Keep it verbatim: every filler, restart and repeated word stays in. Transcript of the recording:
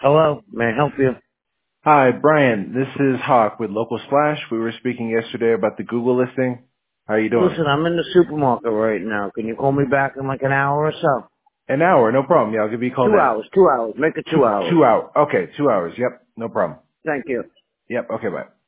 Hello, may I help you? Hi, Brian. This is Hawk with Local Splash. We were speaking yesterday about the Google listing. How are you doing? Listen, I'm in the supermarket right now. Can you call me back in like an hour or so? An hour, no problem. Yeah, I'll give you a call Two then. hours, two hours. Make it Two, two hours. two hours. Okay, two hours. Yep, no problem. Thank you. Yep, okay, bye.